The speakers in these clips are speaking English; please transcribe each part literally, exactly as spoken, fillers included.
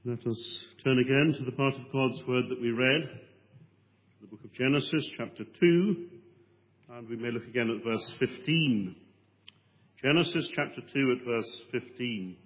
Let us turn again to the part of God's word that we read, the book of Genesis, chapter two, and we may look again at verse fifteen. Genesis, chapter two, at verse fifteen.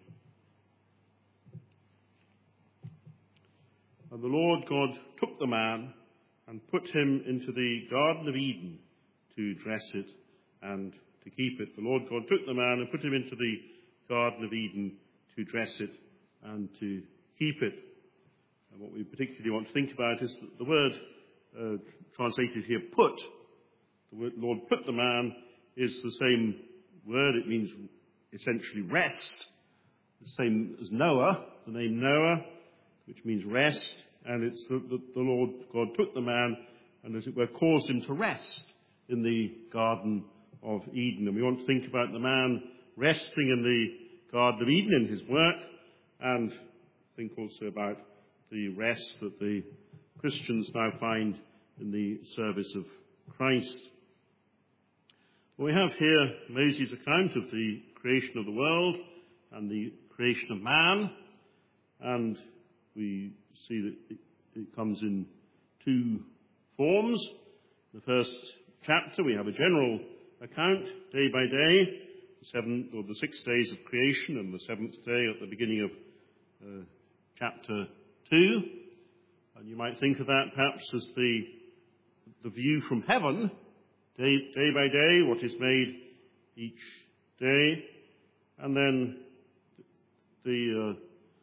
And the Lord God took the man and put him into the Garden of Eden to dress it and to keep it. The Lord God took the man and put him into the Garden of Eden to dress it and to keep it. And what we particularly want to think about is that the word uh, translated here, put, the word Lord put the man, is the same word. It means essentially rest, the same as Noah, the name Noah, which means rest, and it's the, the, the Lord God took the man and, as it were, caused him to rest in the Garden of Eden. And we want to think about the man resting in the Garden of Eden in his work, and think also about the rest that the Christians now find in the service of Christ. Well, we have here Moses' account of the creation of the world and the creation of man, and we see that it comes in two forms. In the first chapter we have a general account, day by day, the seven or the six days of creation, and the seventh day at the beginning of uh, chapter two. And you might think of that perhaps as the the view from heaven, day, day by day, what is made each day, and then the uh,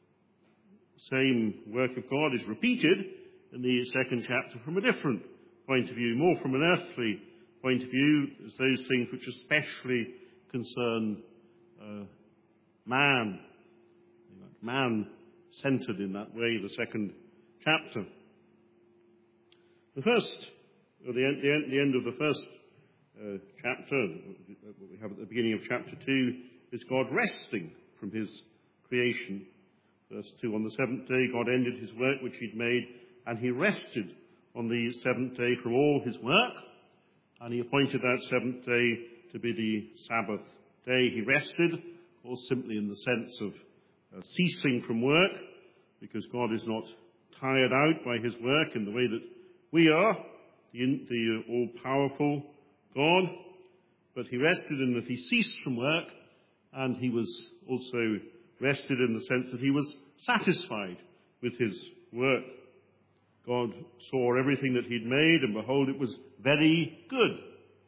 same work of God is repeated in the second chapter from a different point of view, more from an earthly point of view, as those things which especially concern uh, man. Man-centered in that way, the second chapter. The first, or the end, the end, the end of the first uh, chapter, what we have at the beginning of chapter two, is God resting from his creation. Verse two, on the seventh day God ended his work which he'd made, and he rested on the seventh day from all his work, and he appointed that seventh day to be the Sabbath day. He rested, or simply in the sense of uh, ceasing from work, because God is not tired out by his work in the way that we are, the, the uh, all-powerful God, but he rested in that he ceased from work, and he was also rested in the sense that he was satisfied with his work. God saw everything that he'd made, and behold, it was very good.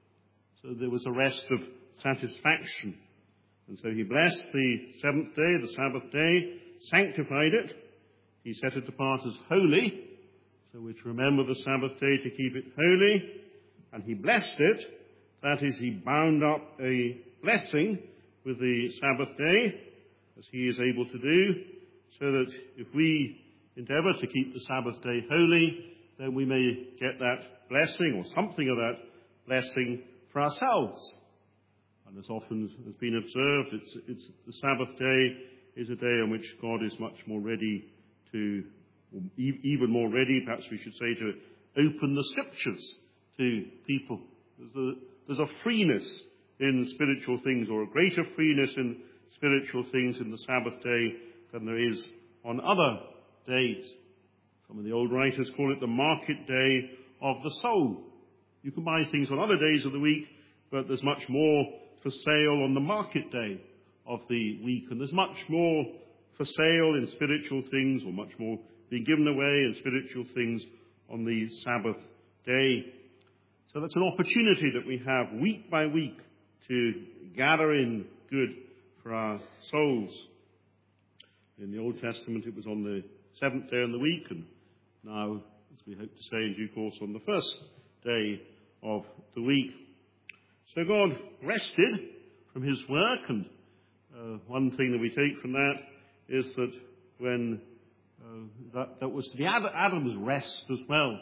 So there was a rest of satisfaction. And so he blessed the seventh day, the Sabbath day, sanctified it. He set it apart as holy, so we're to remember the Sabbath day to keep it holy. And he blessed it, that is, he bound up a blessing with the Sabbath day, as he is able to do, so that if we endeavour to keep the Sabbath day holy, then we may get that blessing, or something of that blessing, for ourselves. And as often has been observed, it's, it's the Sabbath day is a day on which God is much more ready to, or even more ready, perhaps we should say, to open the scriptures to people. There's a, there's a freeness in spiritual things, or a greater freeness in spiritual things in the Sabbath day than there is on other days. Some of the old writers call it the market day of the soul. You can buy things on other days of the week, but there's much more for sale on the market day of the week, and there's much more for sale in spiritual things, or much more being given away in spiritual things on the Sabbath day. So that's an opportunity that we have week by week to gather in good for our souls. In the Old Testament it was on the seventh day of the week, and now, as we hope to say in due course, on the first day of the week. So God rested from his work, and uh, one thing that we take from that is that when uh, that, that was to be Ad- Adam's rest as well.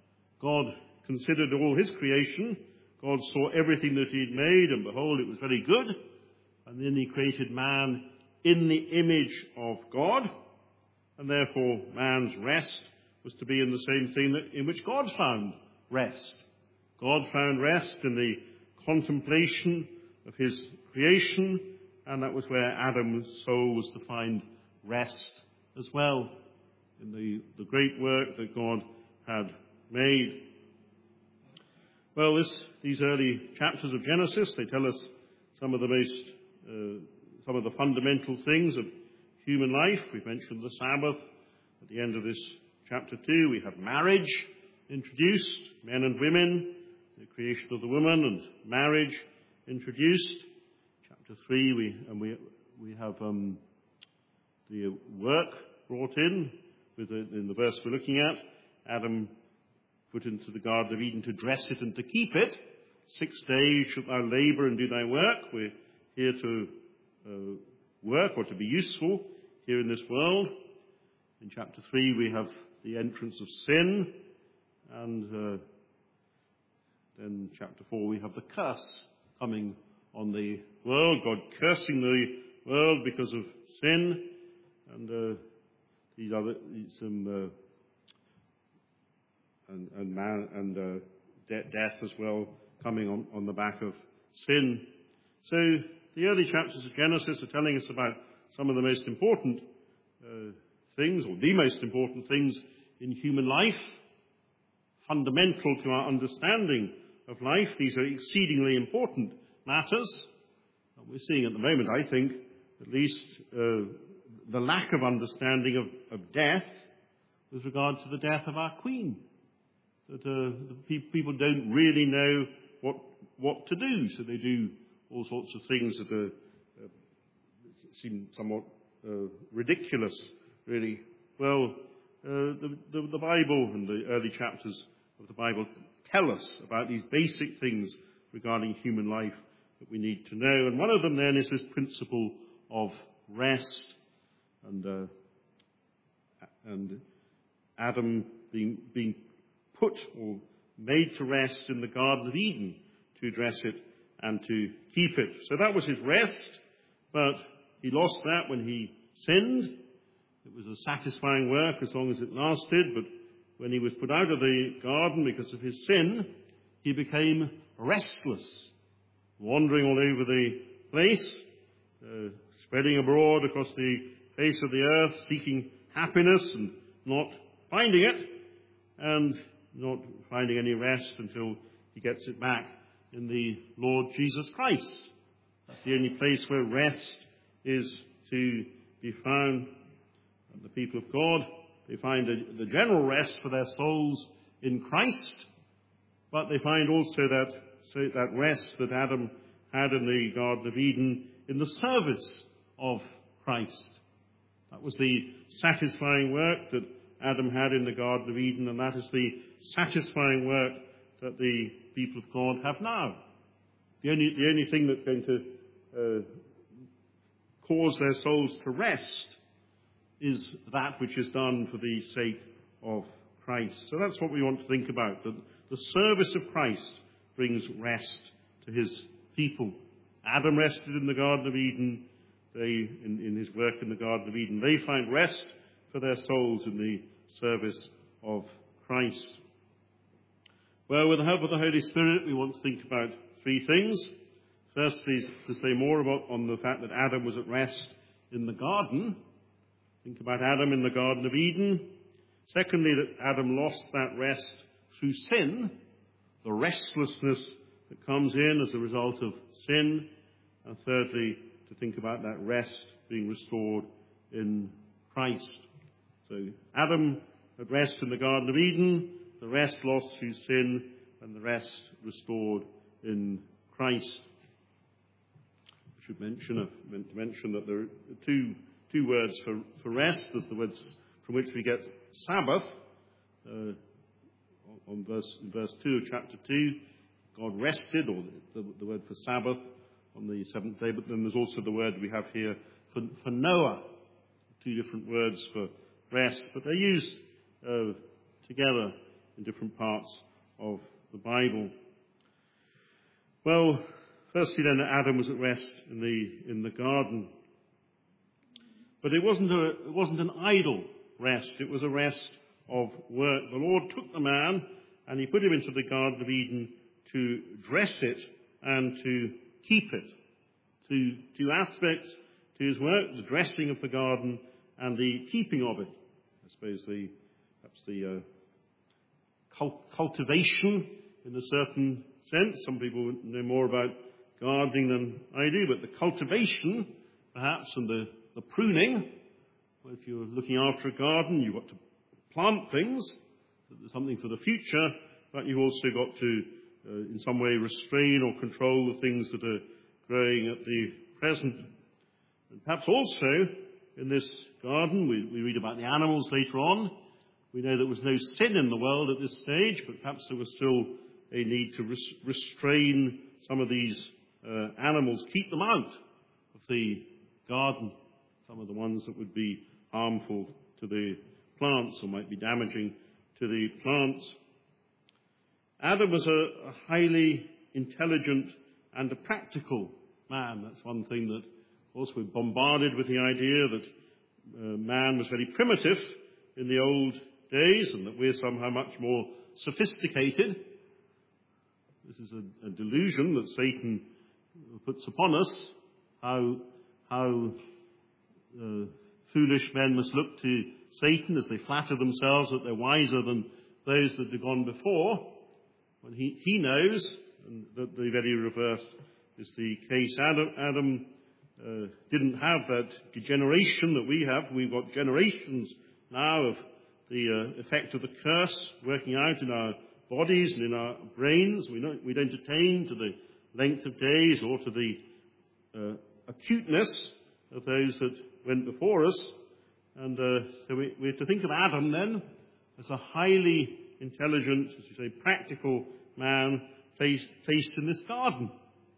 God considered all his creation. God saw everything that he'd made, and behold, it was very good. And then he created man in the image of God, and therefore man's rest was to be in the same thing that, in which God found rest. God found rest in the contemplation of his creation, and that was where Adam's soul was to find rest as well. in the, the great work that God had made. Well, this, these early chapters of Genesis, they tell us some of the most, uh, some of the fundamental things of human life. We've mentioned the Sabbath. At the end of this chapter two, we have marriage introduced, men and women, the creation of the woman and marriage introduced. Chapter three, we and we we have um, the work brought in with the, in the verse we're looking at. Adam put into the Garden of Eden to dress it and to keep it. Six days shalt thou labour and do thy work. We're here to uh, work or to be useful here in this world. In chapter three, we have the entrance of sin, and uh, then chapter four, we have the curse coming on the world, God cursing the world because of sin, and uh, these other some uh, and and, man, and uh, de- death as well coming on, on the back of sin. So the early chapters of Genesis are telling us about some of the most important uh, things, or the most important things in human life, fundamental to our understanding of life. These are exceedingly important matters. And we're seeing at the moment, I think, at least uh, the lack of understanding of, of death with regard to the death of our Queen. That uh, the pe- people don't really know what what to do, so they do all sorts of things that are, uh, seem somewhat uh, ridiculous, really. Well, uh, the, the, the Bible and the early chapters of the Bible tell us about these basic things regarding human life that we need to know. And one of them then is this principle of rest. And uh, and Adam being, being put or made to rest in the Garden of Eden to dress it and to keep it. So that was his rest, but he lost that when he sinned. It was a satisfying work as long as it lasted, but when he was put out of the garden because of his sin, he became restless, wandering all over the place, uh, spreading abroad across the face of the earth, seeking happiness and not finding it, and not finding any rest until he gets it back in the Lord Jesus Christ. That's the only place where rest is to be found. And the people of God, they find a, the general rest for their souls in Christ, but they find also that, so that rest that Adam had in the Garden of Eden in the service of Christ. That was the satisfying work that Adam had in the Garden of Eden, and that is the satisfying work that the people of God have now. The only, the only thing that's going to uh, cause their souls to rest is that which is done for the sake of Christ. So that's what we want to think about, that the service of Christ brings rest to his people. Adam rested in the Garden of Eden. They, in, in his work in the Garden of Eden, they find rest for their souls in the service of Christ. Well, with the help of the Holy Spirit, we want to think about three things. First is to say more about on the fact that Adam was at rest in the garden. Think about Adam in the Garden of Eden. Secondly, that Adam lost that rest through sin, the restlessness that comes in as a result of sin. And thirdly, to think about that rest being restored in Christ. So Adam at rest in the Garden of Eden, the rest lost through sin, and the rest restored in Christ. I should mention, I meant to mention that there are two two words for, for rest. There's the words from which we get Sabbath. Uh, on verse, in verse two of chapter two, God rested, or the, the word for Sabbath, on the seventh day. But then there's also the word we have here for, for Noah. Two different words for rest, but they're used uh, together in different parts of the Bible. Well, firstly then, Adam was at rest in the in the garden. But it wasn't a it wasn't an idle rest. It was a rest of work. The Lord took the man and he put him into the Garden of Eden to dress it and to keep it. To two aspects to his work: the dressing of the garden and the keeping of it. I suppose the perhaps the uh, cult- cultivation in a certain sense. Some people know more about gardening than I do, but the cultivation, perhaps, and the, the pruning. Well, if you're looking after a garden, you've got to plant things, there's something for the future, but you've also got to, uh, in some way, restrain or control the things that are growing at the present. And perhaps also, in this garden, we, we read about the animals later on. We know there was no sin in the world at this stage, but perhaps there was still a need to res- restrain some of these uh, animals, keep them out of the garden, some of the ones that would be harmful to the plants or might be damaging to the plants. Adam was a, a highly intelligent and a practical man. That's one thing that, of course, we're bombarded with the idea that uh, man was very primitive in the old days and that we're somehow much more sophisticated. This is a, a delusion that Satan puts upon us, how, how uh, foolish men must look to Satan as they flatter themselves that they're wiser than those that have gone before, when he, he knows and that the very reverse is the case. Adam, Adam uh, didn't have that degeneration that we have. We've got generations now of the uh, effect of the curse working out in our bodies and in our brains. We don't, we don't attain to the length of days or to the uh, acuteness of those that went before us. And uh, so we, we have to think of Adam then as a highly intelligent, as you say, practical man placed, placed in this garden.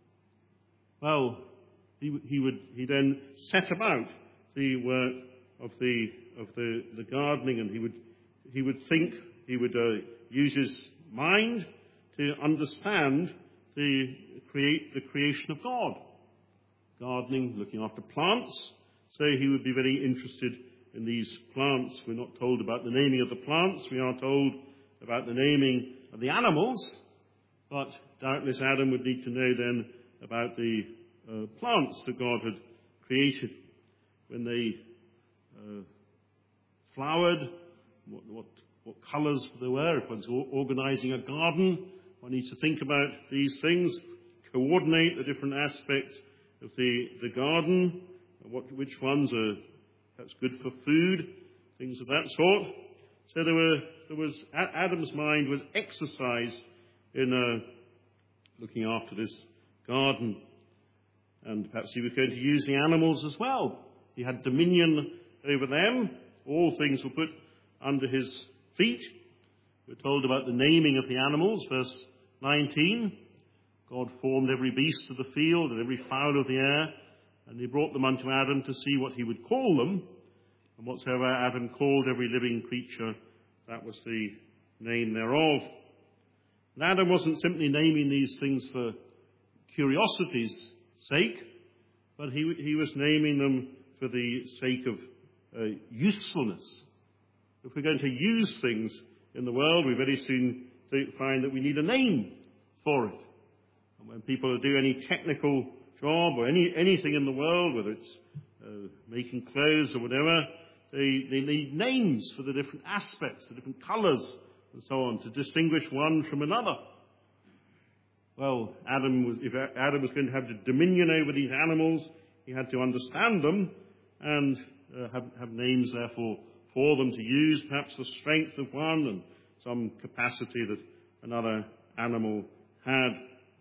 Well, he, he would he then set about the work of the of the, the gardening, and he would he would think, he would uh, use his mind to understand the create the creation of God. Gardening, looking after plants, so he would be very interested in these plants. We're not told about the naming of the plants, we are told about the naming of the animals, but doubtless Adam would need to know then about the uh, plants that God had created when they uh, flowered, what, what, what colours there were. If one's organising a garden, one needs to think about these things, coordinate the different aspects of the, the garden, what, which ones are perhaps good for food, things of that sort. So there were, there was, Adam's mind was exercised in uh, looking after this garden. And perhaps he was going to use the animals as well. He had dominion over them. All things were put under his feet. We're told about the naming of the animals, verse nineteen. God formed every beast of the field and every fowl of the air, and he brought them unto Adam to see what he would call them. And whatsoever Adam called every living creature, that was the name thereof. And Adam wasn't simply naming these things for curiosity's sake, but he, he was naming them for the sake of uh, usefulness. If we're going to use things in the world, we very soon find that we need a name for it. And when people do any technical job or any anything in the world, whether it's uh, making clothes or whatever, they, they need names for the different aspects, the different colours and so on, to distinguish one from another. Well, Adam was, if Adam was going to have the dominion over these animals, he had to understand them and uh, have, have names, therefore, for them to use, perhaps the strength of one and some capacity that another animal had.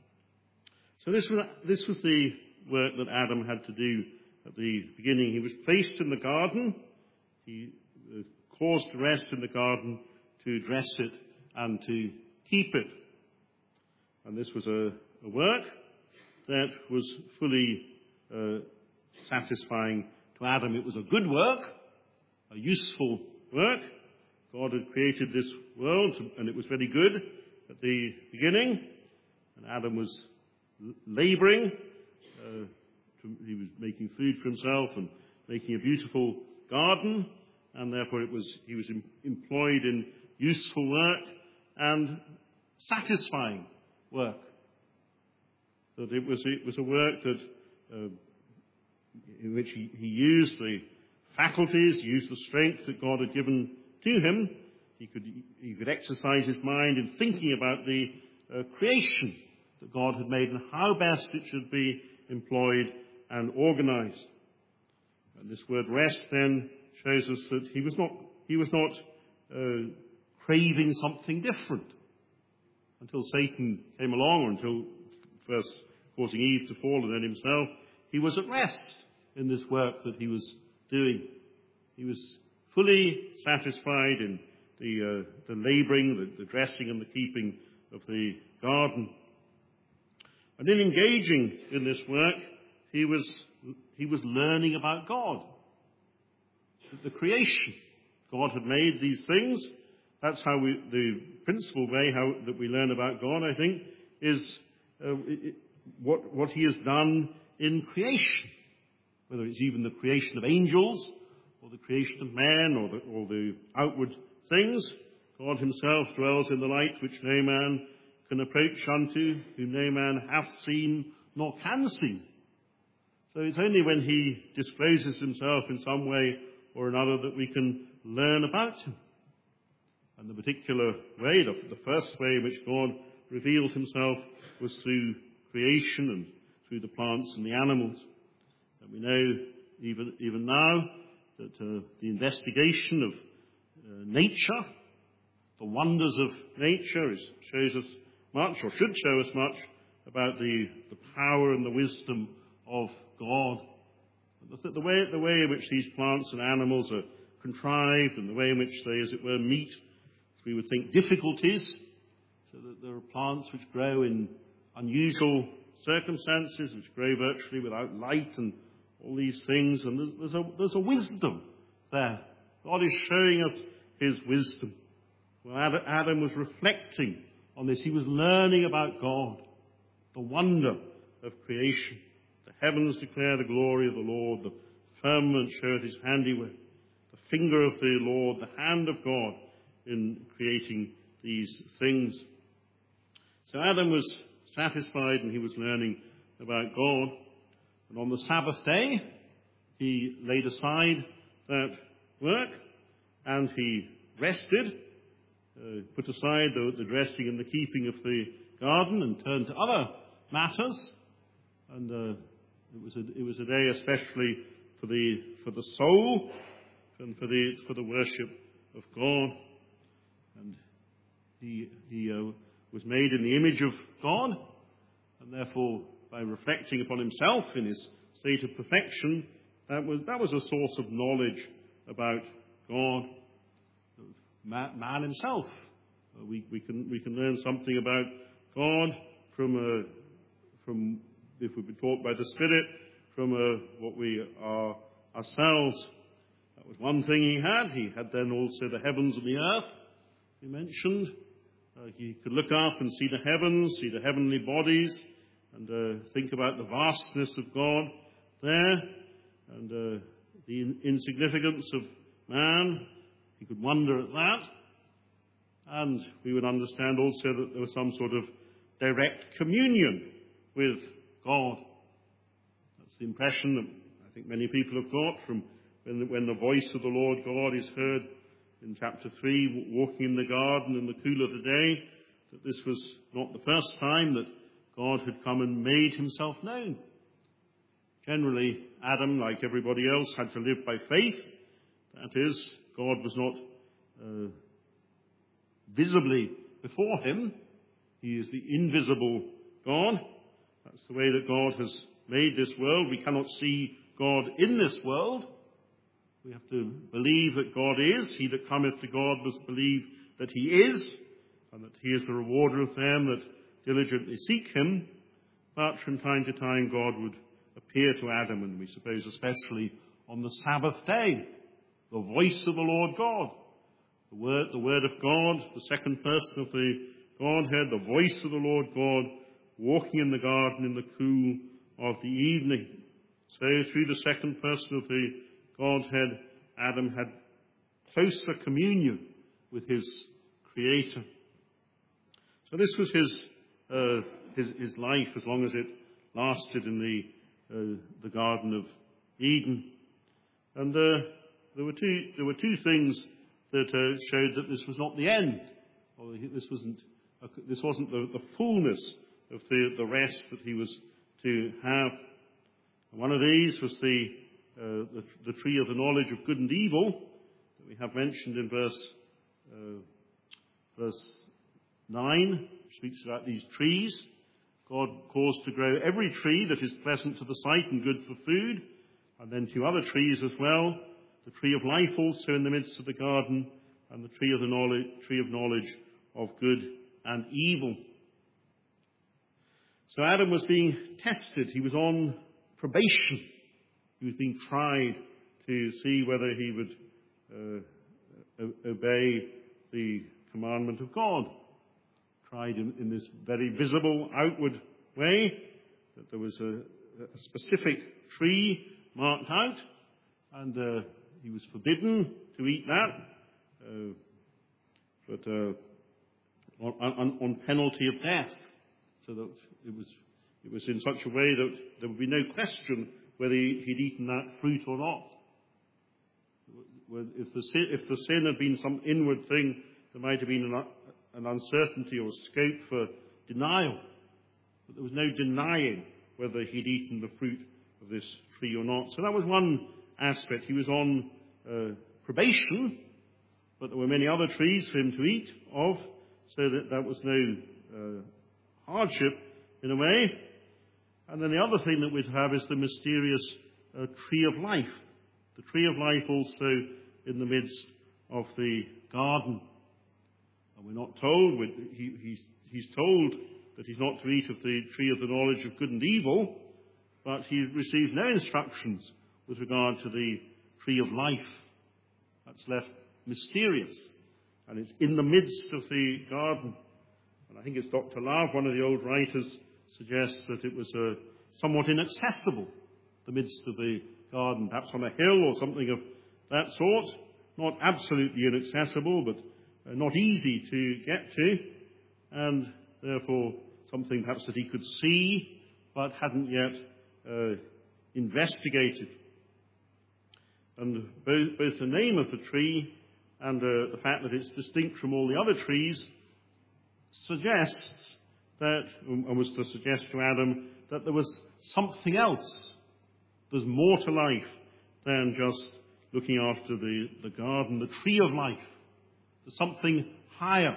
So this was, this was the work that Adam had to do at the beginning. He was placed in the garden. He was caused to rest in the garden, to dress it and to keep it. And this was a, a work that was fully uh, satisfying to Adam. It was a good work, a useful work. God had created this world, and it was very good at the beginning. And Adam was labouring. Uh, he was making food for himself and making a beautiful garden, and therefore it was he was em- employed in useful work and satisfying work. That it was it was a work that uh, in which he, he used the faculties, use the strength that God had given to him. He could, he could exercise his mind in thinking about the uh, creation that God had made and how best it should be employed and organized. And this word rest then shows us that he was not, he was not uh, craving something different until Satan came along, or until first causing Eve to fall and then himself. He was at rest in this work that he was doing. He was fully satisfied in the, uh, the labouring, the, the dressing and the keeping of the garden. And in engaging in this work, he was, he was learning about God. The creation. God had made these things. That's how we, the principal way how that we learn about God, I think, is uh, it, what, what he has done in creation. Whether it's even the creation of angels, or the creation of man, or the, or the outward things. God himself dwells in the light which no man can approach unto, whom no man hath seen nor can see. So it's only when he discloses himself in some way or another that we can learn about him. And the particular way, the, the first way in which God revealed himself was through creation and through the plants and the animals. And we know even, even now that uh, the investigation of uh, nature, the wonders of nature, is, shows us much, or should show us much, about the, the power and the wisdom of God. The, the, way, the way in which these plants and animals are contrived, and the way in which they, as it were, meet, as we would think, difficulties, so that there are plants which grow in unusual circumstances, which grow virtually without light and all these things, and there's, there's, a, there's a wisdom there. God is showing us his wisdom. Well, Adam was reflecting on this. He was learning about God, the wonder of creation. The heavens declare the glory of the Lord, the firmament showeth his handiwork, the finger of the Lord, the hand of God in creating these things. So Adam was satisfied and he was learning about God. And on the Sabbath day, he laid aside that work and he rested, uh, put aside the, the dressing and the keeping of the garden and turned to other matters. And uh, it was a, it was a day especially for the for the soul and for the for the worship of God. And he he uh, was made in the image of God, and therefore, by reflecting upon himself in his state of perfection, that was that was a source of knowledge about God. Man, man himself, uh, we we can we can learn something about God from uh, from if we've been taught by the Spirit, from uh, what we are ourselves. That was one thing he had. He had then also the heavens and the earth. He mentioned uh, he could look up and see the heavens, see the heavenly bodies, and uh, think about the vastness of God there, and uh, the in- insignificance of man. He could wonder at that. And we would understand also that there was some sort of direct communion with God. That's the impression that I think many people have got from when the, when the voice of the Lord God is heard in chapter three, walking in the garden in the cool of the day, that this was not the first time that God had come and made himself known. Generally, Adam, like everybody else, had to live by faith. That is, God was not uh, visibly before him. He is the invisible God. That's the way that God has made this world. We cannot see God in this world. We have to believe that God is. He that cometh to God must believe that he is, and that he is the rewarder of them that diligently seek him. But from time to time God would appear to Adam, and we suppose especially on the Sabbath day, the voice of the Lord God, the word, the word of God, the second person of the Godhead, the voice of the Lord God, walking in the garden in the cool of the evening. So through the second person of the Godhead, Adam had closer communion with his Creator. So this was his uh, his, his life as long as it lasted in the uh, the Garden of Eden. And uh, there were two, there were two things that uh, showed that this was not the end. Or this wasn't, uh, this wasn't the, the fullness of the, the rest that he was to have. And one of these was the, uh, the, the tree of the knowledge of good and evil that we have mentioned in verse, uh, verse nine, which speaks about these trees. God caused to grow every tree that is pleasant to the sight and good for food, and then two other trees as well, the tree of life also in the midst of the garden, and the tree of the knowledge, tree of knowledge of good and evil. So Adam was being tested. He was on probation. He was being tried to see whether he would uh, o- obey the commandment of God. Tried in, in this very visible outward way, that there was a, a specific tree marked out, and uh, he was forbidden to eat that, uh, but uh, on, on, on penalty of death. So that it was, it was in such a way that there would be no question whether he'd eaten that fruit or not. If the sin, if the sin had been some inward thing, there might have been an, an uncertainty or scope for denial. But there was no denying whether he'd eaten the fruit of this tree or not. So that was one aspect. He was on uh, probation, but there were many other trees for him to eat of, so that that was no uh, hardship in a way. And then the other thing that we'd have is the mysterious uh, tree of life. The tree of life also in the midst of the garden. And we're not told, he, he's, he's told that he's not to eat of the tree of the knowledge of good and evil, but he receives no instructions with regard to the tree of life. That's left mysterious. And it's in the midst of the garden. And I think it's Doctor Love, one of the old writers, suggests that it was uh, somewhat inaccessible, the midst of the garden, perhaps on a hill or something of that sort. Not absolutely inaccessible, but uh, not easy to get to, and therefore something perhaps that he could see, but hadn't yet uh, investigated. And both, both the name of the tree and uh, the fact that it's distinct from all the other trees suggests that, and was to suggest to Adam, that there was something else. There's more to life than just looking after the, the garden, the tree of life. There's something higher.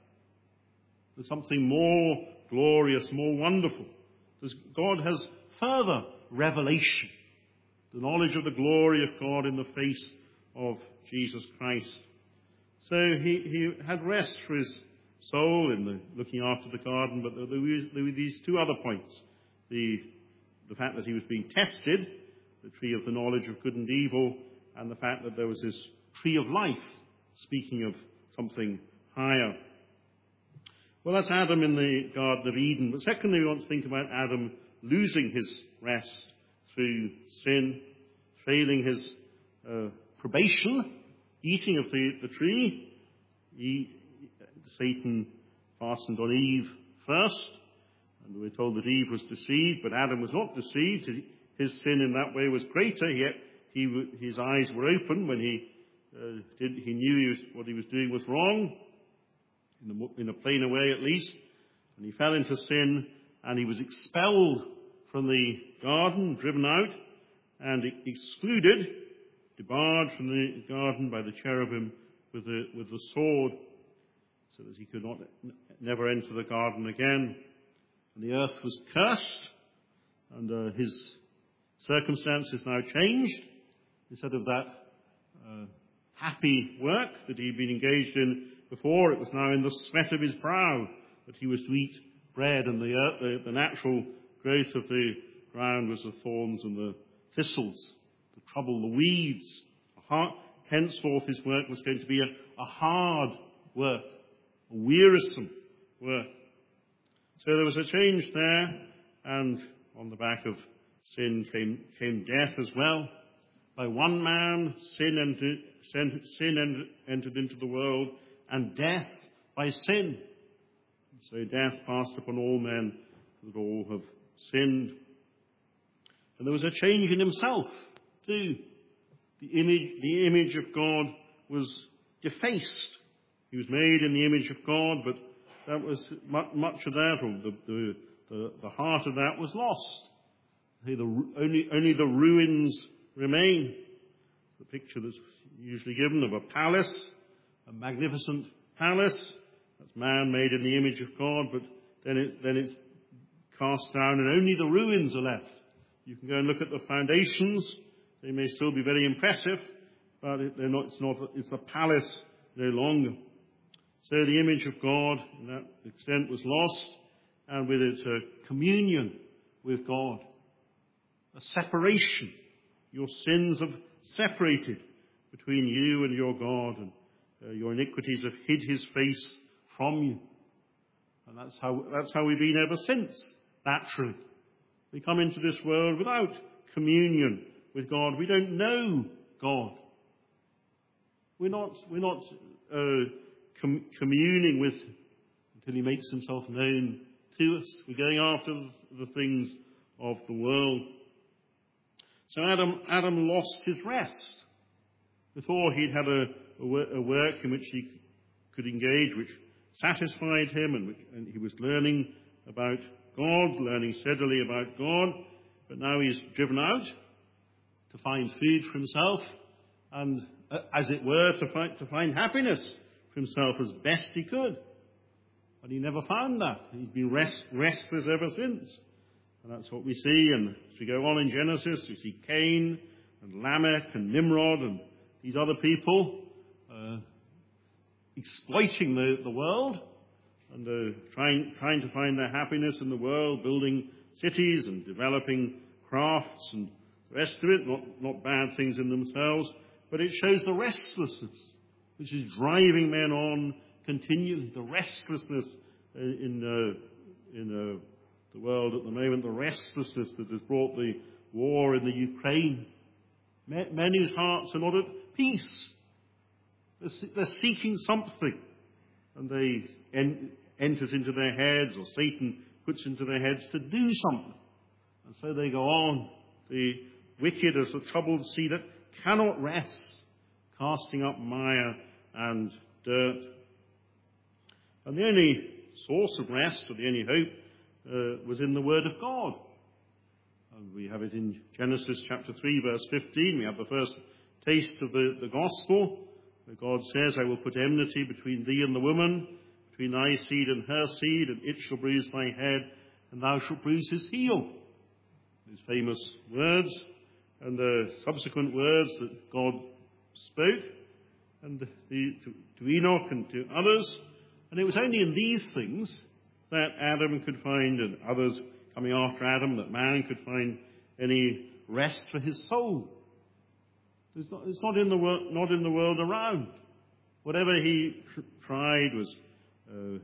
There's something more glorious, more wonderful. There's, God has further revelation, the knowledge of the glory of God in the face of Jesus Christ. So he, he had rest for his soul in the looking after the garden, but there were, there were these two other points. The, the fact that he was being tested, the tree of the knowledge of good and evil, and the fact that there was this tree of life, speaking of something higher. Well, that's Adam in the Garden of Eden. But secondly, we want to think about Adam losing his rest through sin, failing his uh, probation, eating of the, the tree. He, Satan fastened on Eve first, and we're told that Eve was deceived, but Adam was not deceived. His sin in that way was greater, yet he, his eyes were open when he uh, did. He knew he was, what he was doing was wrong, in a, in a plainer way at least, and he fell into sin, and he was expelled from the garden, driven out, and excluded, debarred from the garden by the cherubim with the, with the sword, so that he could not never enter the garden again. And the earth was cursed, and uh, his circumstances now changed. Instead of that uh, happy work that he'd been engaged in before, it was now in the sweat of his brow that he was to eat bread, and the, earth, the, the natural growth of the ground was the thorns and the thistles, the trouble, the weeds. Henceforth his work was going to be a, a hard work, a wearisome work. So there was a change there, and on the back of sin came, came death as well. By one man, sin entered, sin entered into the world, and death by sin. So death passed upon all men, that all have sinned. And there was a change in himself, too. the image, the image of God was defaced. He was made in the image of God, but that was much of that, or the, the, the, the heart of that was lost. The, only, only the ruins remain. The picture that's usually given of a palace, a magnificent palace. That's man made in the image of God, but then, it, then it's cast down and only the ruins are left. You can go and look at the foundations. They may still be very impressive, but they're not, it's not, it's a palace no longer. So the image of God, in that extent, was lost, and with it a communion with God. A separation. Your sins have separated between you and your God, and uh, your iniquities have hid his face from you. And that's how, that's how we've been ever since, naturally. We come into this world without communion with God. We don't know God. We're not, we're not uh, com- communing with him until he makes himself known to us. We're going after the things of the world. So Adam, Adam lost his rest. Before he'd had a, a, a work in which he could engage, which satisfied him, and, which, and he was learning about God, learning steadily about God. But now he's driven out to find food for himself, and uh, as it were, to find, to find happiness for himself as best he could. But he never found that. He's been rest, restless ever since. And that's what we see. And as we go on in Genesis, we see Cain and Lamech and Nimrod and these other people uh, exploiting the, the world and uh, trying, trying to find their happiness in the world, building cities and developing crafts and the rest of it. Not, not bad things in themselves, but it shows the restlessness which is driving men on continually. The restlessness in, uh, in uh, the world at the moment, the restlessness that has brought the war in the Ukraine. Men whose hearts are not at peace. They're seeking something, and they en- enters into their heads, or Satan puts into their heads to do something. And so they go on. The wicked as a troubled sea that cannot rest, casting up mire and dirt. And the only source of rest, or the only hope, uh, was in the Word of God. And we have it in Genesis chapter three, verse fifteen. We have the first taste of the, the gospel, where God says, I will put enmity between thee and the woman, between thy seed and her seed, and it shall bruise thy head, and thou shalt bruise his heel. These famous words, and the subsequent words that God spoke, and the, to, to Enoch and to others. And it was only in these things that Adam could find, and others coming after Adam, that man could find any rest for his soul. It's not, it's not in the world, not in the world around. Whatever he tr- tried was uh,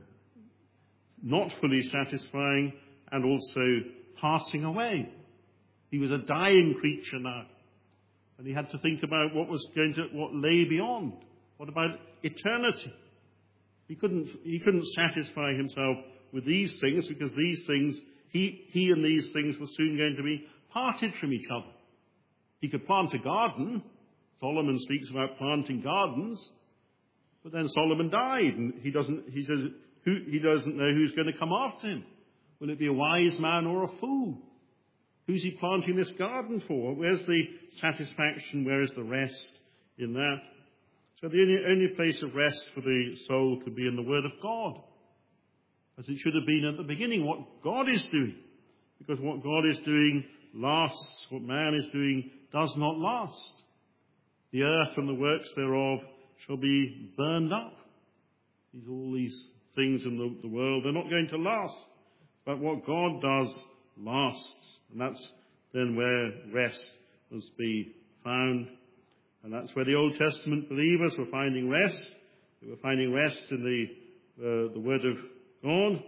not fully satisfying, and also passing away. He was a dying creature now, and he had to think about what was going to, what lay beyond. What about eternity? He couldn't, he couldn't satisfy himself with these things, because these things, he, he and these things were soon going to be parted from each other. He could plant a garden. Solomon speaks about planting gardens, but then Solomon died, and he doesn't, he says, who, he doesn't know who's going to come after him. Will it be a wise man or a fool? Who's he planting this garden for? Where's the satisfaction? Where is the rest in that? So the only, only place of rest for the soul could be in the Word of God, as it should have been at the beginning, what God is doing. Because what God is doing lasts, what man is doing does not last. The earth and the works thereof shall be burned up. These, all these things in the, the world, they're not going to last. But what God does lasts. And that's then where rest must be found. And that's where the Old Testament believers were finding rest. They were finding rest in the, uh, the Word of God.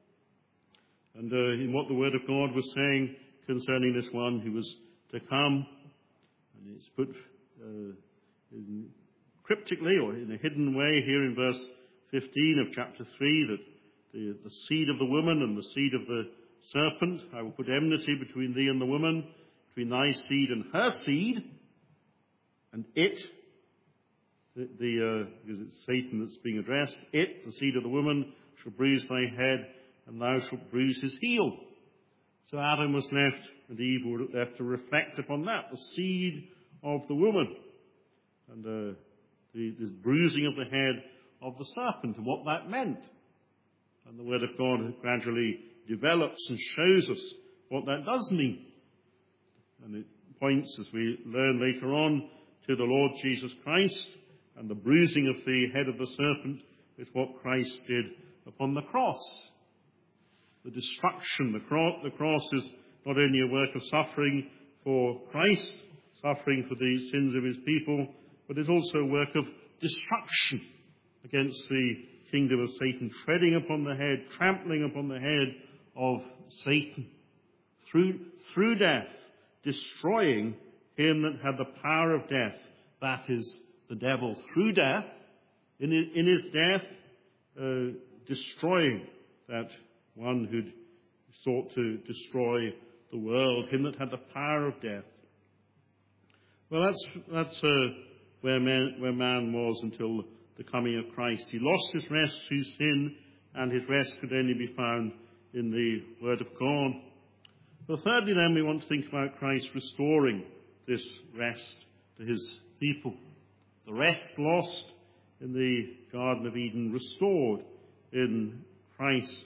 And uh, in what the Word of God was saying concerning this one who was to come. And it's put uh, in cryptically, or in a hidden way, here in verse fifteen of chapter three, that the, the seed of the woman and the seed of the serpent, I will put enmity between thee and the woman, between thy seed and her seed, and it, the, the uh, because it's Satan that's being addressed, it, the seed of the woman, shall bruise thy head, and thou shalt bruise his heel. So Adam was left, and Eve were left to reflect upon that, the seed of the woman, and uh, the, this bruising of the head of the serpent, and what that meant. And the Word of God gradually develops and shows us what that does mean. And it points, as we learn later on, to the Lord Jesus Christ, and the bruising of the head of the serpent is what Christ did upon the cross. The destruction, the cross, the cross is not only a work of suffering for Christ, suffering for the sins of his people, but it's also a work of destruction against the kingdom of Satan, treading upon the head, trampling upon the head of Satan, through, through death, destroying him that had the power of death, that is the devil, through death, in his, in his death, uh, destroying that one who'd sought to destroy the world, him that had the power of death. Well, that's that's uh, where man, where man was until the coming of Christ. He lost his rest through sin, and his rest could only be found in the Word of God. Well, thirdly, then, we want to think about Christ restoring this rest to his people. The rest lost in the Garden of Eden, restored in Christ.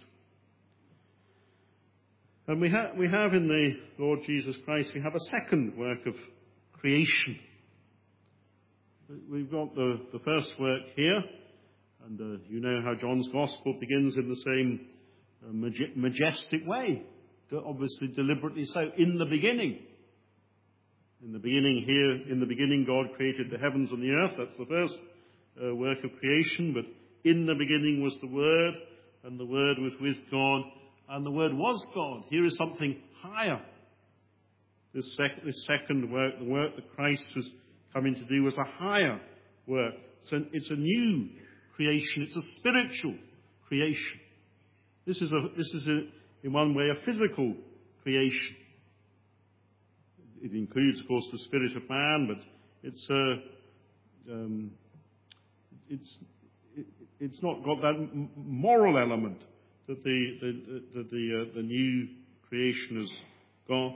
And we, ha- we have in the Lord Jesus Christ, we have a second work of creation. We've got the, the first work here, and uh, you know how John's Gospel begins in the same uh, maj- majestic way, obviously deliberately so, in the beginning. In the beginning here, in the beginning God created the heavens and the earth. That's the first uh, work of creation. But in the beginning was the Word, and the Word was with God, and the Word was God. Here is something higher. This, sec- this second work, the work that Christ was coming to do, was a higher work. It's a, it's a new creation. It's a spiritual creation. This is, a, this is a, in one way, a physical creation. It includes, of course, the spirit of man, but it's uh, um, it's it, it's not got that m- moral element that the the the, the, uh, the new creation has got.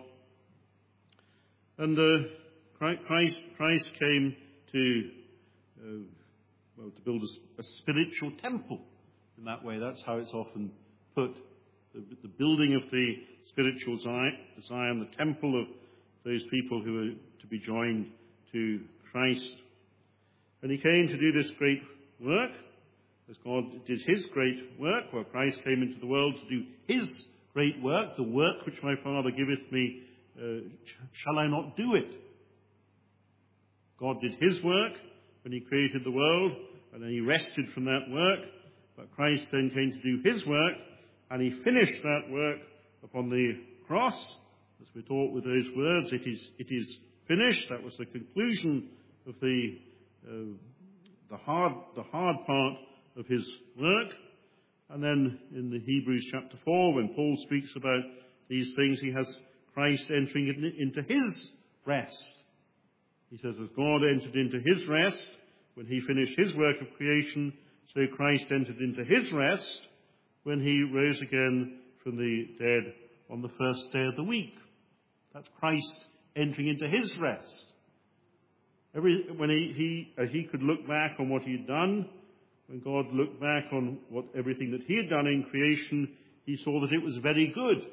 And uh, Christ Christ came to uh, well to build a, a spiritual temple. In that way, that's how it's often put. The, the building of the spiritual Zion, Zion, the temple of those people who are to be joined to Christ. And he came to do this great work, as God did his great work, where Christ came into the world to do his great work, the work which my Father giveth me, uh, shall I not do it? God did his work when he created the world, and then he rested from that work, but Christ then came to do his work, and he finished that work upon the cross. As we're taught with those words, it is it is finished. That was the conclusion of the uh, the hard the hard part of his work. And then in the Hebrews chapter four, when Paul speaks about these things, he has Christ entering in, into his rest. He says, as God entered into his rest when he finished his work of creation, so Christ entered into his rest when he rose again from the dead on the first day of the week. That's Christ entering into his rest. Every, when he, he, uh, he could look back on what he had done, when God looked back on what everything that he had done in creation, he saw that it was very good.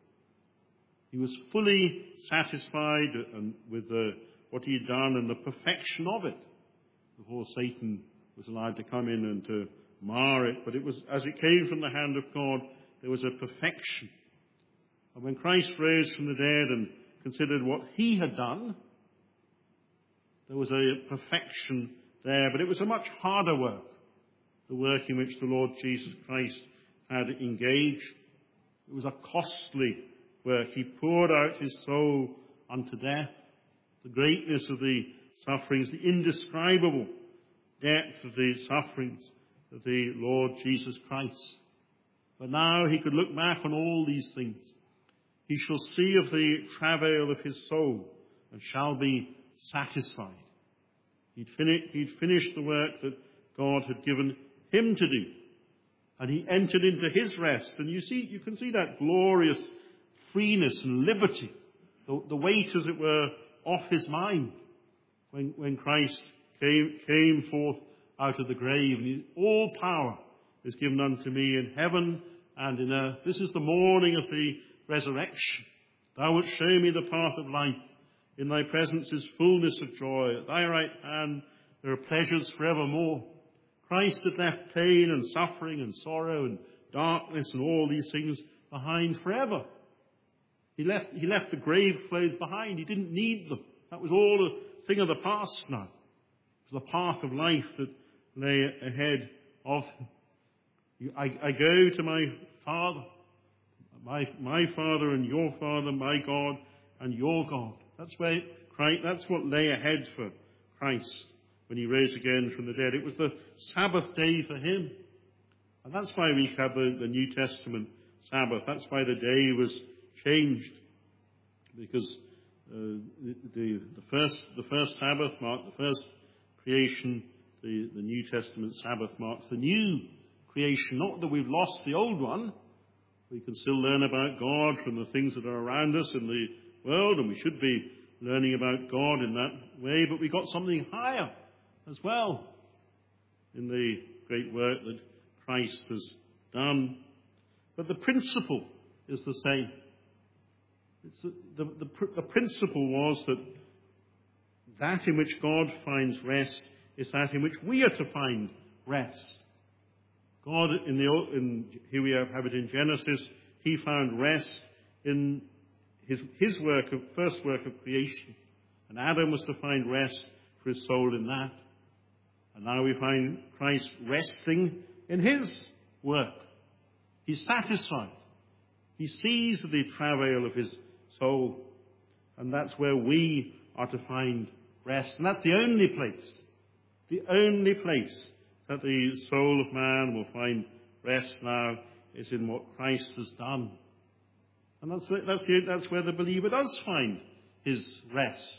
He was fully satisfied and with uh, what he had done and the perfection of it, before Satan was allowed to come in and to mar it. But it was, as it came from the hand of God, there was a perfection. And when Christ rose from the dead and considered what he had done, there was a perfection there, but it was a much harder work, the work in which the Lord Jesus Christ had engaged. It was a costly work. He poured out his soul unto death. The greatness of the sufferings, the indescribable depth of the sufferings of the Lord Jesus Christ. But now he could look back on all these things. He shall see of the travail of his soul and shall be satisfied. He'd, fin- he'd finished the work that God had given him to do. And he entered into his rest. And you see, you can see that glorious freeness and liberty, the, the weight, as it were, off his mind when, when Christ came, came forth out of the grave. And he, all power is given unto me in heaven and in earth. This is the morning of the resurrection. Thou wilt show me the path of life. In thy presence is fullness of joy. At thy right hand there are pleasures forevermore. Christ had left pain and suffering and sorrow and darkness and all these things behind forever. He left, he left the grave clothes behind. He didn't need them. That was all a thing of the past now. It was the path of life that lay ahead of him. I, I go to my Father, my, my Father and your Father, my God and your God. That's where Christ, that's what lay ahead for Christ when he rose again from the dead. It was the Sabbath day for him. And that's why we have the, the New Testament Sabbath. That's why the day was changed. Because uh, the, the, the, first, the first Sabbath marked the first creation. The, the New Testament Sabbath marks the new creation. Not that we've lost the old one. We can still learn about God from the things that are around us in the world, and we should be learning about God in that way. But we got something higher as well in the great work that Christ has done. But the principle is the same. It's the, the, the, the principle was that that in which God finds rest is that in which we are to find rest. God, in the in, here we have it in Genesis, he found rest in his, his work of, first work of creation. And Adam was to find rest for his soul in that. And now we find Christ resting in his work. He's satisfied. He sees the travail of his soul. And that's where we are to find rest. And that's the only place, the only place that the soul of man will find rest now is in what Christ has done. And that's, that's, the, that's where the believer does find his rest.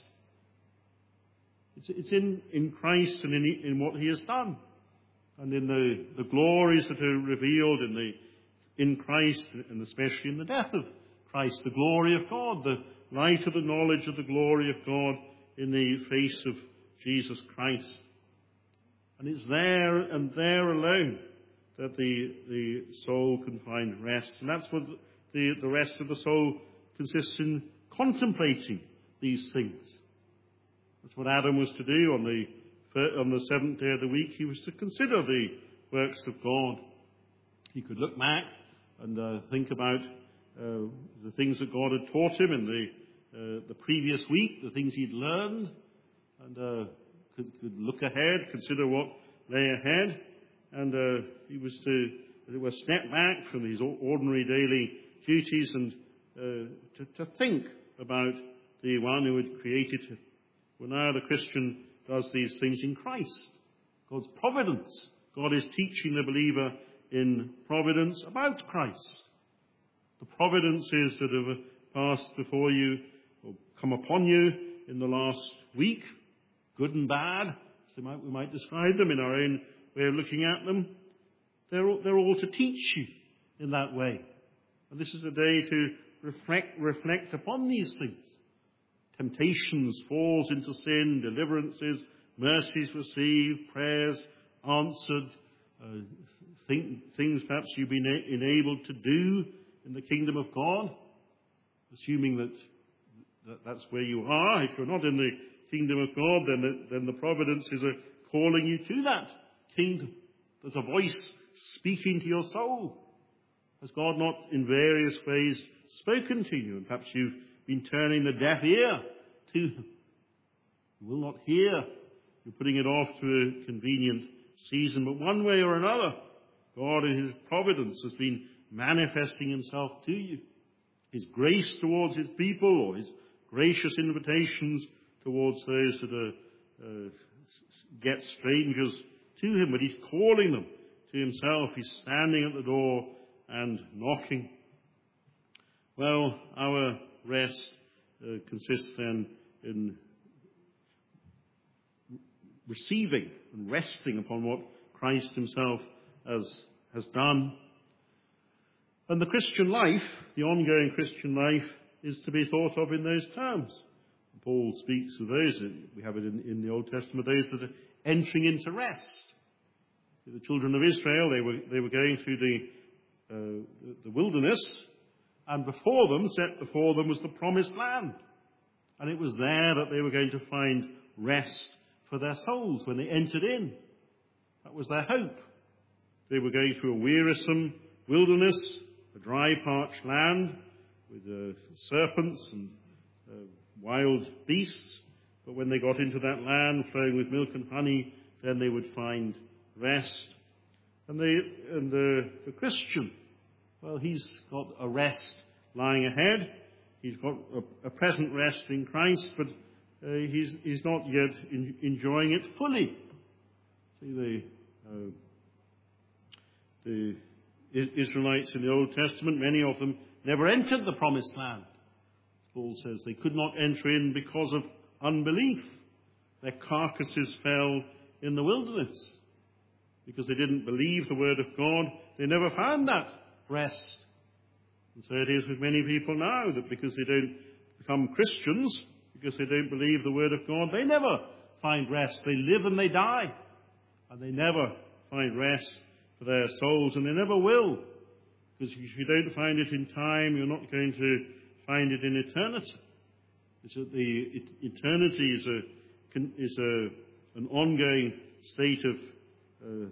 It's, it's in, in Christ and in, in what he has done. And in the, the glories that are revealed in, the, in Christ, and especially in the death of Christ, the glory of God, the light of the knowledge of the glory of God in the face of Jesus Christ. And it's there and there alone that the, the soul can find rest. And that's what the, the rest of the soul consists in, contemplating these things. That's what Adam was to do on the, on the seventh day of the week. He was to consider the works of God. He could look back and uh, think about uh, the things that God had taught him in the, uh, the previous week, the things he'd learned, and uh, Could, could look ahead, consider what lay ahead, and uh, he was to, as it were, step back from his ordinary daily duties and uh, to, to think about the one who had created him. Well, now the Christian does these things in Christ. God's providence. God is teaching the believer in providence about Christ. The providences that have passed before you or come upon you in the last week, good and bad, so we might, we might describe them in our own way of looking at them. They're all, they're all to teach you in that way. And this is a day to reflect, reflect upon these things. Temptations, falls into sin, deliverances, mercies received, prayers answered, uh, think, things perhaps you've been a- enabled to do in the kingdom of God, assuming that, that that's where you are. If you're not in the kingdom of God, then the, then the providences are calling you to that kingdom. There's a voice speaking to your soul. Has God not in various ways spoken to you? And perhaps you've been turning the deaf ear to him. You will not hear. You're putting it off to a convenient season. But one way or another, God in his providence has been manifesting himself to you. His grace towards his people, or his gracious invitations towards those that are, uh, get strangers to him. But he's calling them to himself. He's standing at the door and knocking. Well, our rest uh, consists then in receiving and resting upon what Christ himself has, has done. And the Christian life, the ongoing Christian life, is to be thought of in those terms. Paul speaks of those, we have it in, in the Old Testament, those that are entering into rest. The children of Israel, they were, they were going through the, uh, the wilderness, and before them, set before them, was the promised land. And it was there that they were going to find rest for their souls when they entered in. That was their hope. They were going through a wearisome wilderness, a dry, parched land with uh, serpents and uh, wild beasts. But when they got into that land flowing with milk and honey, then they would find rest. And, they, and the, the Christian, well, he's got a rest lying ahead. He's got a, a present rest in Christ, but uh, he's, he's not yet in, enjoying it fully. See, the, uh, the Israelites in the Old Testament, many of them never entered the promised land. Paul says they could not enter in because of unbelief. Their carcasses fell in the wilderness. Because they didn't believe the word of God, they never found that rest. And so it is with many people now, that because they don't become Christians, because they don't believe the word of God, they never find rest. They live and they die. And they never find rest for their souls, and they never will. Because if you don't find it in time, you're not going to find it in eternity. It's that the it, eternity is a is a an ongoing state of uh,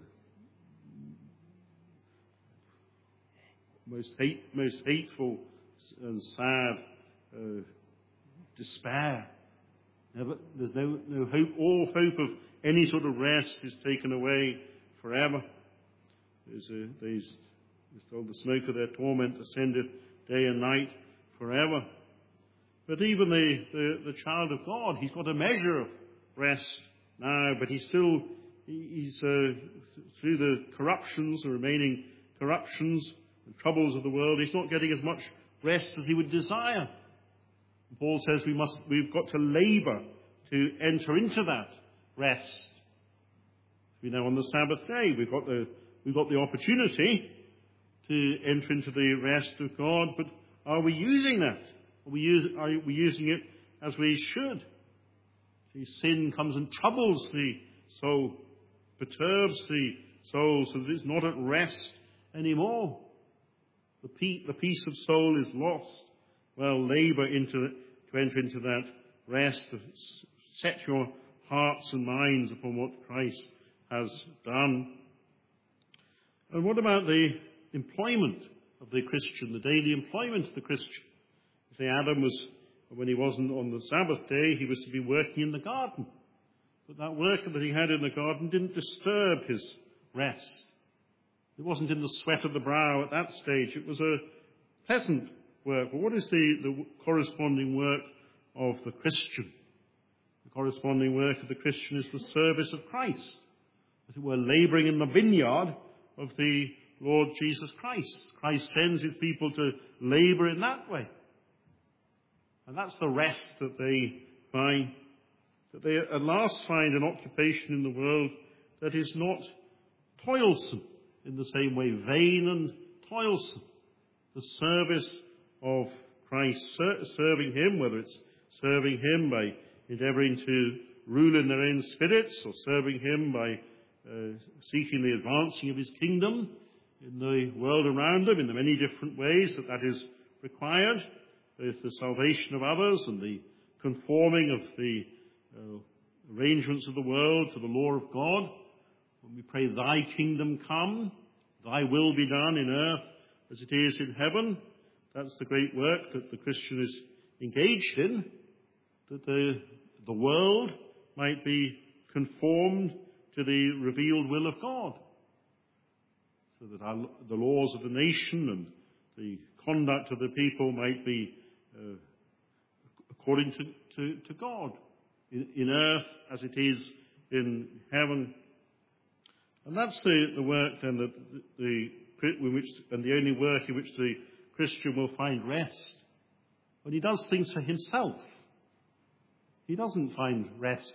most hate, most hateful and sad uh, despair. Never, there's no no hope. All hope of any sort of rest is taken away forever. There's a, there's It's told the smoke of their torment ascendeth day and night forever. But even the, the, the child of God, he's got a measure of rest now, but he's still, he's uh, through the corruptions, the remaining corruptions and troubles of the world, he's not getting as much rest as he would desire. And Paul says we must, we've got to labour to enter into that rest. We know on the Sabbath day we've got the we've got the opportunity to enter into the rest of God, but are we using that? Are we, use, are we using it as we should? See, sin comes and troubles the soul, perturbs the soul, so that it's not at rest anymore. The peace, the peace of soul is lost. Well, labour into to enter into that rest, to set your hearts and minds upon what Christ has done. And what about the employment of the Christian, the daily employment of the Christian? Say Adam was, when he wasn't on the Sabbath day, he was to be working in the garden. But that work that he had in the garden didn't disturb his rest. It wasn't in the sweat of the brow at that stage. It was a pleasant work. But what is the, the corresponding work of the Christian? The corresponding work of the Christian is the service of Christ. As it were, labouring in the vineyard of the Lord Jesus Christ. Christ sends his people to labour in that way. And that's the rest that they find. That they at last find an occupation in the world that is not toilsome in the same way, vain and toilsome. The service of Christ, ser- serving him, whether it's serving him by endeavouring to rule in their own spirits, or serving him by uh, seeking the advancing of his kingdom in the world around them in the many different ways that that is required, both the salvation of others and the conforming of the uh, arrangements of the world to the law of God. When we pray, thy kingdom come, thy will be done in earth as it is in heaven, that's the great work that the Christian is engaged in, that the, the world might be conformed to the revealed will of God, so that our, the laws of the nation and the conduct of the people might be uh, according to, to, to God, in, in earth as it is in heaven. And that's the, the work then that the, the in which, and the only work in which the Christian will find rest. When he does things for himself, he doesn't find rest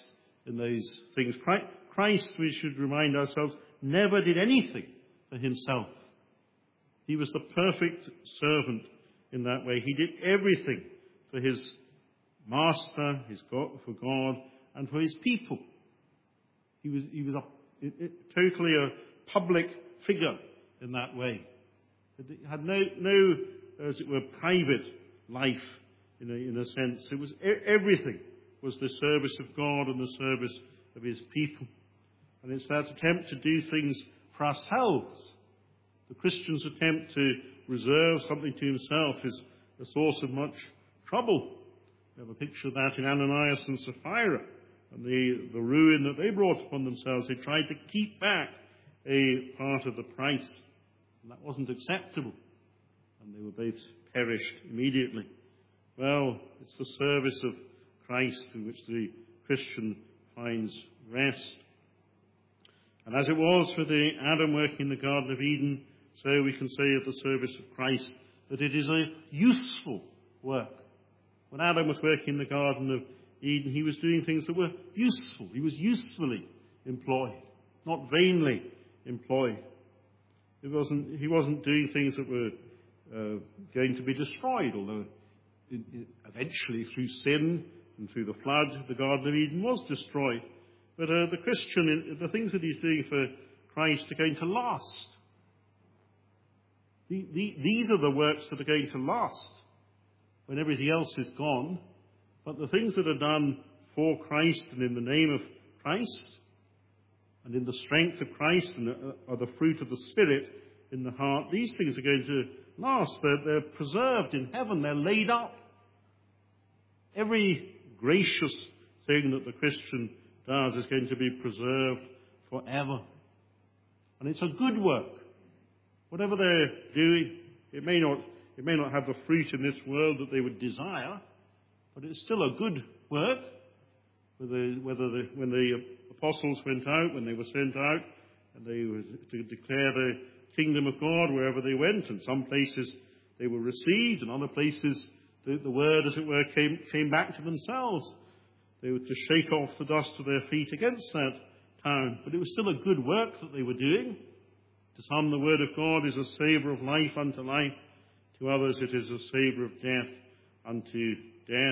in those things. Christ, we should remind ourselves, never did anything for himself. He was the perfect servant in that way. He did everything for his master, his God, for God, and for his people. He was, he was a, it, it, totally a public figure in that way. He had no, no, as it were, private life in a, in a sense. It was everything was the service of God and the service of his people. And it's that attempt to do things for ourselves. The Christian's attempt to reserve something to himself is a source of much trouble. We have a picture of that in Ananias and Sapphira and the, the ruin that they brought upon themselves. They tried to keep back a part of the price, and that wasn't acceptable, and they were both perished immediately. Well, it's the service of Christ in which the Christian finds rest. And as it was for the Adam working in the Garden of Eden, so we can say of the service of Christ that it is a useful work. When Adam was working in the Garden of Eden, he was doing things that were useful. He was usefully employed, not vainly employed. It wasn't, he wasn't doing things that were uh, going to be destroyed, although it, it, eventually through sin and through the flood, the Garden of Eden was destroyed. But uh, the Christian, the things that he's doing for Christ are going to last. The, the, these are the works that are going to last when everything else is gone. But the things that are done for Christ and in the name of Christ and in the strength of Christ and are the fruit of the Spirit in the heart, these things are going to last. They're, they're preserved in heaven. They're laid up. Every gracious thing that the Christian does is going to be preserved forever. And it's a good work. Whatever they're doing, it may not, it may not have the fruit in this world that they would desire, but it's still a good work. Whether, whether the, when the apostles went out, when they were sent out, and they were to declare the kingdom of God wherever they went, and some places they were received, and other places the, the word, as it were, came, came back to themselves. They were to shake off the dust of their feet against that town. But it was still a good work that they were doing. To some, the word of God is a savour of life unto life. To others, it is a savour of death unto death.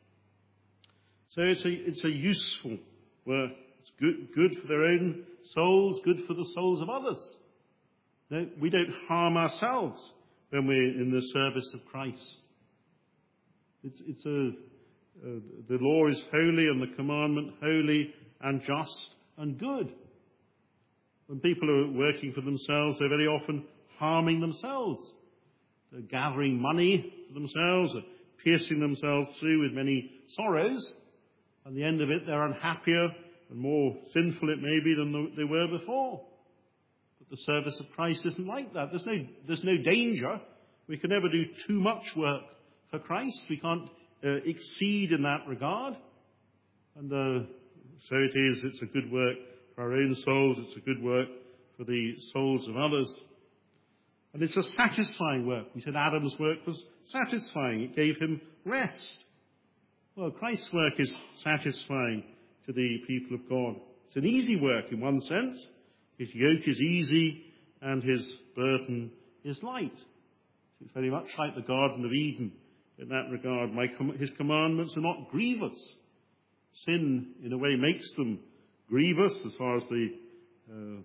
So it's a, it's a useful work. It's good, good for their own souls, good for the souls of others. No, we don't harm ourselves when we're in the service of Christ. It's, it's a, uh, the law is holy and the commandment holy and just and good. When people are working for themselves, they're very often harming themselves. They're gathering money for themselves, they're piercing themselves through with many sorrows. At the end of it, they're unhappier and more sinful, it may be, than they were before. But the service of Christ isn't like that. There's no, there's no danger. We can never do too much work for Christ. We can't uh, exceed in that regard. And uh, so it is, it's a good work for our own souls. It's a good work for the souls of others. And it's a satisfying work. We said Adam's work was satisfying. It gave him rest. Well, Christ's work is satisfying to the people of God. It's an easy work in one sense. His yoke is easy and his burden is light. It's very much like the Garden of Eden in that regard. My, his commandments are not grievous. Sin, in a way, makes them grievous as far as the uh,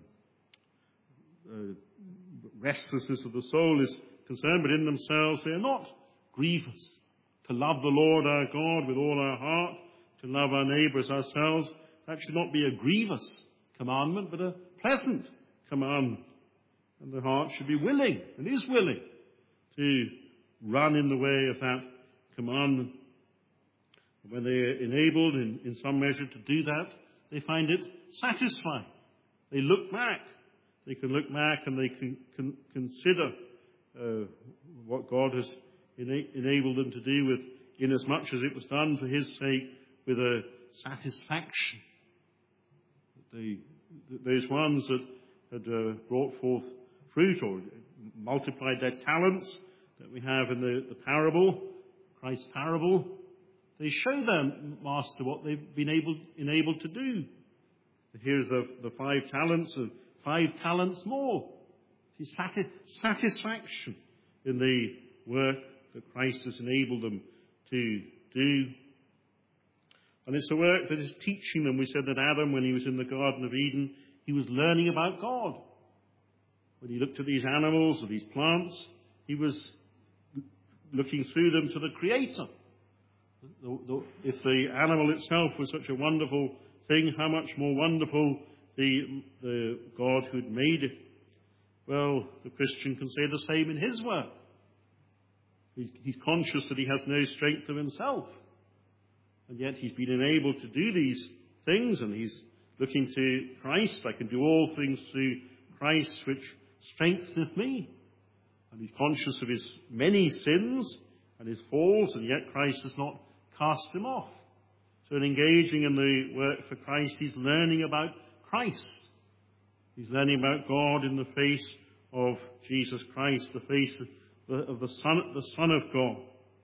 uh, restlessness of the soul is concerned, but in themselves they are not grievous. To love the Lord our God with all our heart, to love our neighbour as ourselves, that should not be a grievous commandment, but a pleasant commandment. And the heart should be willing, and is willing, to run in the way of that commandment. And when they are enabled in, in some measure to do that, they find it satisfying. They look back. They can look back and they can, can consider uh, what God has ena- enabled them to do with, inasmuch as it was done for his sake, with a satisfaction. The, those ones that had uh, brought forth fruit or multiplied their talents that we have in the, the parable, Christ's parable, they show their master what they've been able, enabled to do. Here's the, the five talents and five talents more. It's sati- satisfaction in the work that Christ has enabled them to do. And it's a work that is teaching them. We said that Adam, when he was in the Garden of Eden, he was learning about God. When he looked at these animals or these plants, he was looking through them to the Creator. The, the, if the animal itself was such a wonderful thing, how much more wonderful the, the God who had made it. Well, the Christian can say the same in his work. He's, he's conscious that he has no strength of himself. And yet he's been enabled to do these things, and he's looking to Christ. I can do all things through Christ which strengtheneth me. And he's conscious of his many sins and his faults, and yet Christ has not cast him off. So in engaging in the work for Christ, he's learning about Christ. He's learning about God in the face of Jesus Christ, the face of the, of the Son, the Son of God.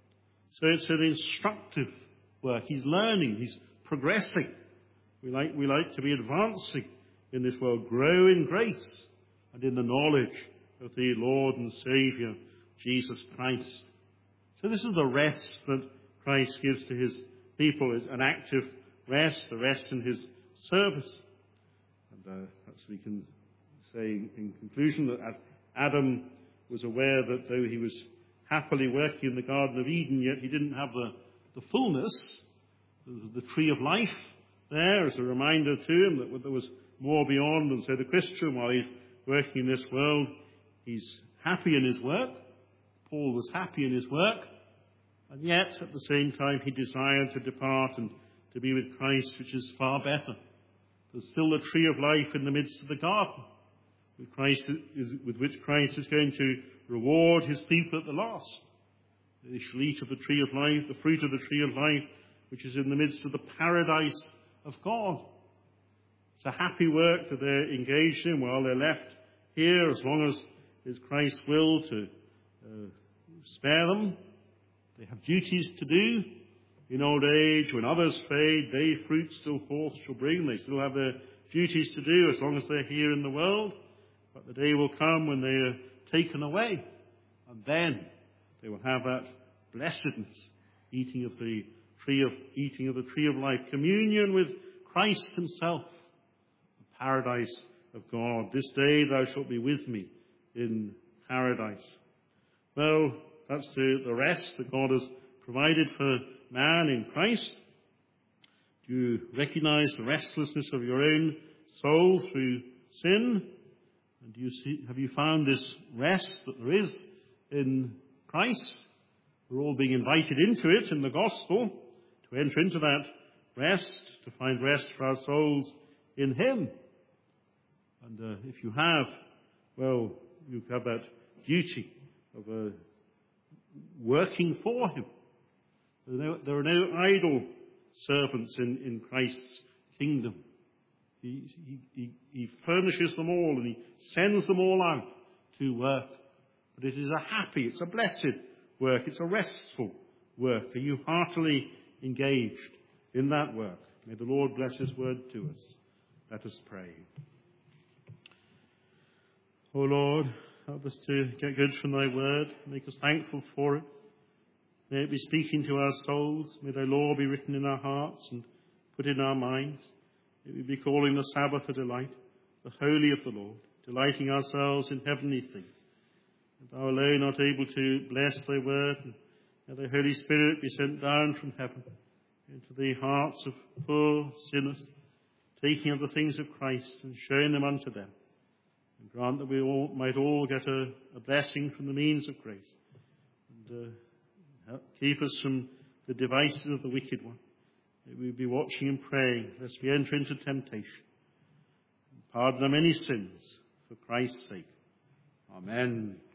So it's an instructive work. He's learning. He's progressing. We like, we like to be advancing in this world, grow in grace and in the knowledge of the Lord and Saviour, Jesus Christ. So this is the rest that Christ gives to his people. It's an active rest, the rest in his service. And uh, perhaps we can say in conclusion that as Adam was aware that though he was happily working in the Garden of Eden, yet he didn't have the, the fullness, the, the tree of life there as a reminder to him that there was more beyond. And so the Christian, while he's working in this world, he's happy in his work. Paul was happy in his work. And yet, at the same time, he desired to depart and to be with Christ, which is far better. There's still a tree of life in the midst of the garden, with, Christ, with which Christ is going to reward his people at the last. They shall eat of the tree of life, the fruit of the tree of life, which is in the midst of the paradise of God. It's a happy work that they're engaged in while they're left here, as long as it's Christ's will to uh, spare them. They have duties to do. In old age, when others fade, they fruit still forth shall bring. They still have their duties to do as long as they're here in the world. But the day will come when they are taken away. And then they will have that blessedness, eating of the tree of, eating of the tree of life, communion with Christ himself, the paradise of God. This day thou shalt be with me in paradise. Well, that's the, the rest that God has provided for man in Christ. Do you recognize the restlessness of your own soul through sin? And do you see, have you found this rest that there is in Christ? We're all being invited into it in the gospel, to enter into that rest, to find rest for our souls in him. And uh, if you have, well, you have that duty of uh, working for him. There are no, there are no idle servants in, in Christ's kingdom. He, he, he, he furnishes them all and he sends them all out to work. But it is a happy, it's a blessed work, it's a restful work. Are you heartily engaged in that work? May the Lord bless his word to us. Let us pray. O Lord, help us to get good from thy word. Make us thankful for it. May it be speaking to our souls. May thy law be written in our hearts and put in our minds. May we be calling the Sabbath a delight, the holy of the Lord, delighting ourselves in heavenly things. And thou alone art able to bless thy word, and may the Holy Spirit be sent down from heaven into the hearts of poor sinners, taking of the things of Christ and showing them unto them. And grant that we all might all get a, a blessing from the means of grace. And uh, keep us from the devices of the wicked one. May we be watching and praying lest we enter into temptation. And pardon our many sins for Christ's sake. Amen.